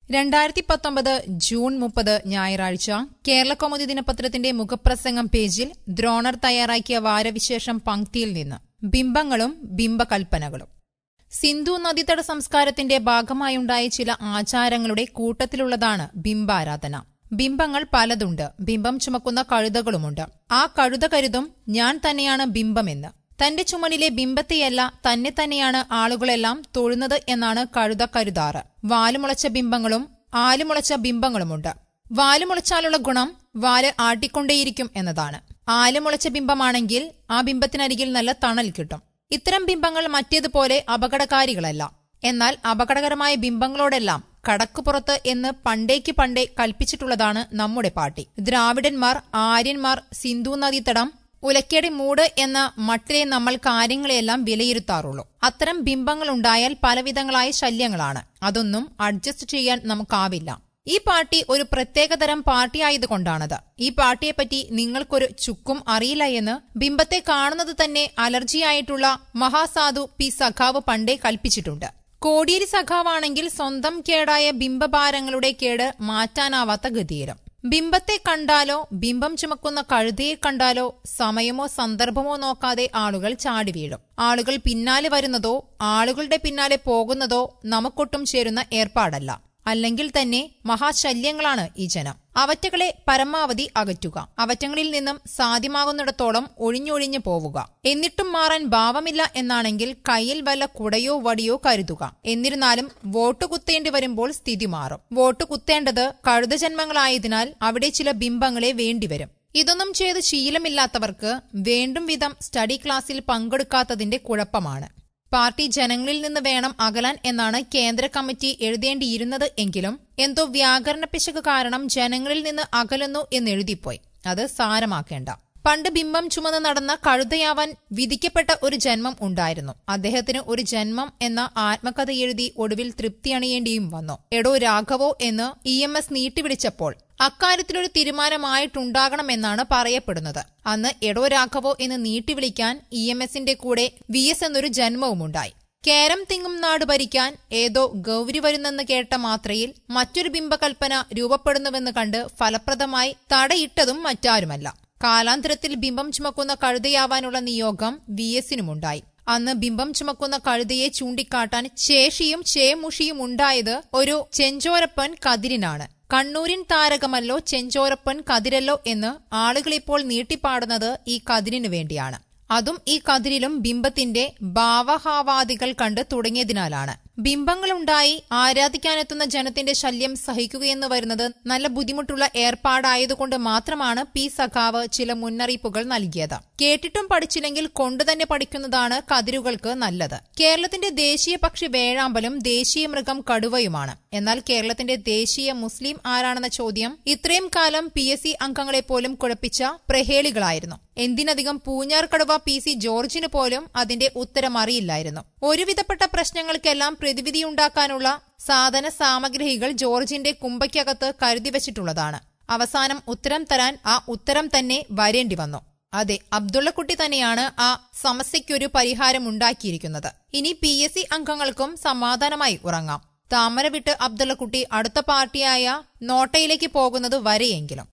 2019 June 30 ഞായറാഴ്ച കേരളകൗമുദി ദിനപത്രത്തിന്റെ മുഖപ്രസംഗം പേജിൽ ദ്രോണർ തയ്യാറാക്കിയ വാരവിശേഷം പങ്ക്തിയിൽ നിന്ന് ബിംബങ്ങളും ബിംബകൽപ്പനകളും. സിന്ധു നദീതട സംസ്കാരത്തിന്റെ ഭാഗമായുണ്ടായ ചില ആചാരങ്ങളുടെ കൂട്ടത്തിലുള്ളതാണ് ബിംബാരാധന. ബിംബങ്ങൾ പലതുണ്ട്. ബിംബം ചുമക്കുന്ന കഴുതകളുമുണ്ട്. ആ കഴുത കരുതും ഞാൻ തന്നെയാണ് ബിംബമെന്ന്. തന്റെ ചുമലിലെ ബിംബത്തെയല്ല തന്നെ തന്നെയാണ് ആളുകളെല്ലാം തൊഴുന്നത് എന്നാണ് കഴുത കരുതാറ്. വാലുമുളച്ച ബിംബങ്ങളും ആലുമുളച്ച ബിംബങ്ങളുമുണ്ട്. വാലുമുളച്ചാലുള്ള ഗുണം വാല് ആട്ടിക്കൊണ്ടേയിരിക്കും എന്നതാണ്. ആലുമുളച്ച ബിംബമാണെങ്കിൽ ആ ബിംബത്തിനരികിൽ നല്ല തണൽ കിട്ടും. ഇത്തരം ബിംബങ്ങൾ മറ്റേതുപോലെ അപകടകാരികളല്ല. എന്നാൽ അപകടകരമായ ബിംബങ്ങളോടെല്ലാം കടക്കുപുറത്ത് എന്ന് പണ്ടേക്ക് പണ്ടേ കൽപ്പിച്ചിട്ടുള്ളതാണ് നമ്മുടെ പാർട്ടി. ദ്രാവിഡന്മാർ, ആര്യന്മാർ, സിന്ധു നദീതടം, ഉലക്കയുടെ മൂട് എന്ന മട്ടിലെ നമ്മൾ കാര്യങ്ങളെയെല്ലാം വിലയിരുത്താറുള്ളൂ. അത്തരം ബിംബങ്ങളുണ്ടായാൽ പലവിധങ്ങളായ ശല്യങ്ങളാണ്. അതൊന്നും അഡ്ജസ്റ്റ് ചെയ്യാൻ നമുക്കാവില്ല. ഈ പാർട്ടി ഒരു പ്രത്യേകതരം പാർട്ടിയായതുകൊണ്ടാണത്. ഈ പാർട്ടിയെപ്പറ്റി നിങ്ങൾക്കൊരു ചുക്കും അറിയില്ല എന്ന് ബിംബത്തെ കാണുന്നത് തന്നെ അലർജിയായിട്ടുള്ള മഹാസാധു പി സഖാവ് പണ്ടേ കൽപ്പിച്ചിട്ടുണ്ട്. കോടിയേരി സഖാവാണെങ്കിൽ സ്വന്തം കേടായ ബിംബഭാരങ്ങളുടെ കേട് മാറ്റാനാവാത്ത ഗതിയിലും. ബിംബത്തെ കണ്ടാലോ ബിംബം ചുമക്കുന്ന കഴുതയെ കണ്ടാലോ സമയമോ സന്ദർഭമോ നോക്കാതെ ആളുകൾ ചാടി വീഴും. ആളുകൾ പിന്നാലെ വരുന്നതോ ആളുകളുടെ പിന്നാലെ പോകുന്നതോ നമുക്കൊട്ടും ചേരുന്ന ഏർപ്പാടല്ല. അല്ലെങ്കിൽ തന്നെ മഹാശല്യങ്ങളാണ് ഈ ജനം. അവറ്റകളെ പരമാവധി അകറ്റുക. അവറ്റങ്ങളിൽ നിന്നും സാധ്യമാകുന്നിടത്തോളം ഒഴിഞ്ഞൊഴിഞ്ഞു പോവുക. എന്നിട്ടും മാറാൻ ഭാവമില്ല എന്നാണെങ്കിൽ കയ്യിൽ വല്ല കുടയോ വടിയോ കരുതുക. എന്നിരുന്നാലും വോട്ട് കുത്തേണ്ടി വരുമ്പോൾ സ്ഥിതി മാറും. വോട്ട് കുത്തേണ്ടത് കഴുതജന്മങ്ങളായതിനാൽ അവിടെ ചില ബിംബങ്ങളെ വേണ്ടിവരും. ഇതൊന്നും ചെയ്ത് ശീലമില്ലാത്തവർക്ക് വേണ്ടും വിധം സ്റ്റഡി ക്ലാസ്സിൽ പങ്കെടുക്കാത്തതിന്റെ കുഴപ്പമാണ്. പാർട്ടി ജനങ്ങളിൽ നിന്ന് വേണം അകലാൻ എന്നാണ് കേന്ദ്ര കമ്മിറ്റി എഴുതേണ്ടിയിരുന്നത് എങ്കിലും എന്തോ വ്യാകരണ പിശക് കാരണം ജനങ്ങളിൽ നിന്ന് അകലുന്നു എന്നെഴുതിപ്പോയി. അത് സാരമാക്കേണ്ട. പണ്ട് ബിംബം ചുമന്ന് നടന്ന കഴുതയാവാൻ വിധിക്കപ്പെട്ട ഒരു ജന്മം ഉണ്ടായിരുന്നു. അദ്ദേഹത്തിന് ഒരു ജന്മം എന്ന ആത്മകഥ എഴുതി ഒടുവിൽ തൃപ്തി അണിയേണ്ടിയും വന്നു. എടോ രാഘവോ എന്ന് EMS നീട്ടിവിളിച്ചപ്പോൾ അക്കാര്യത്തിലൊരു തീരുമാനമായിട്ടുണ്ടാകണമെന്നാണ് പറയപ്പെടുന്നത്. അന്ന് എടോ രാഘവോ എന്ന് നീട്ടിവിളിക്കാൻ EMSന്റെ കൂടെ VS എന്നൊരു ജന്മവുമുണ്ടായി. കേരം തിങ്ങും നാട് ഭരിക്കാൻ ഏതോ ഗൗരി വരുന്നെന്ന് കേട്ട മാത്രയിൽ മറ്റൊരു ബിംബകൽപ്പന രൂപപ്പെടുന്നുവെന്ന് കണ്ട് ഫലപ്രദമായി തടയിട്ടതും മറ്റാരുമല്ല. കാലാന്തരത്തിൽ ബിംബം ചുമക്കുന്ന കഴുതയാവാനുള്ള നിയോഗം VSനുമുണ്ടായി. അന്ന് ബിംബം ചുമക്കുന്ന കഴുതയെ ചൂണ്ടിക്കാട്ടാൻ ശേഷിയും ചേമുഷിയും ഉണ്ടായത് ഒരു ചെഞ്ചോരപ്പൻ കതിരിനാണ്. കണ്ണൂരിൻ താരകമല്ലോ ചെഞ്ചോരപ്പൻ കതിരല്ലോ എന്ന് ആളുകളിപ്പോൾ നീട്ടിപ്പാടുന്നത് ഈ കതിരിനു വേണ്ടിയാണ്. അതും ഈ കതിരിലും ബിംബത്തിന്റെ ഭാവഹാവാദികൾ കണ്ട് തുടങ്ങിയതിനാലാണ്. ബിംബങ്ങളുണ്ടായി ആരാധിക്കാനെത്തുന്ന ജനത്തിന്റെ ശല്യം സഹിക്കുകയെന്ന് വരുന്നത് നല്ല ബുദ്ധിമുട്ടുള്ള ഏർപ്പാടായതുകൊണ്ട് മാത്രമാണ് പി സഖാവ് ചില മുന്നറിയിപ്പുകൾ നൽകിയത്. കേട്ടിട്ടും പഠിച്ചില്ലെങ്കിൽ കൊണ്ടുതന്നെ പഠിക്കുന്നതാണ് കതിരുകൾക്ക് നല്ലത്. കേരളത്തിന്റെ ദേശീയ പക്ഷി വേഴാമ്പലും ദേശീയ മൃഗം കടുവയുമാണ്. എന്നാൽ കേരളത്തിന്റെ ദേശീയ മുസ്ലിം ആരാണെന്ന ചോദ്യം ഇത്രയും കാലം PSC അംഗങ്ങളെപ്പോലും കുഴപ്പിച്ച പ്രഹേളികളായിരുന്നു. എന്തിനധികം പൂഞ്ഞാർ കടുവ PC ജോർജിന് പോലും അതിന്റെ ഉത്തരം അറിയില്ലായിരുന്നു. ഒരുവിധപ്പെട്ട പ്രശ്നങ്ങൾക്കെല്ലാം പ്രതിവിധിയുണ്ടാക്കാനുള്ള സാധന സാമഗ്രികൾ ജോർജിന്റെ കുമ്പയ്ക്കകത്ത് കരുതിവച്ചിട്ടുള്ളതാണ്. അവസാനം ഉത്തരം തരാൻ ആ ഉത്തരം തന്നെ വരേണ്ടി വന്നു. അതെ, അബ്ദുള്ളക്കുട്ടി തന്നെയാണ് ആ സമസ്യയ്ക്കൊരു പരിഹാരം ഉണ്ടാക്കിയിരിക്കുന്നത്. ഇനി PSC അംഗങ്ങൾക്കും സമാധാനമായി ഉറങ്ങാം. താമര വിട്ട് അബ്ദുള്ളക്കുട്ടി അടുത്ത പാർട്ടിയായ നോട്ടയിലേക്ക് പോകുന്നത് വരെയെങ്കിലും.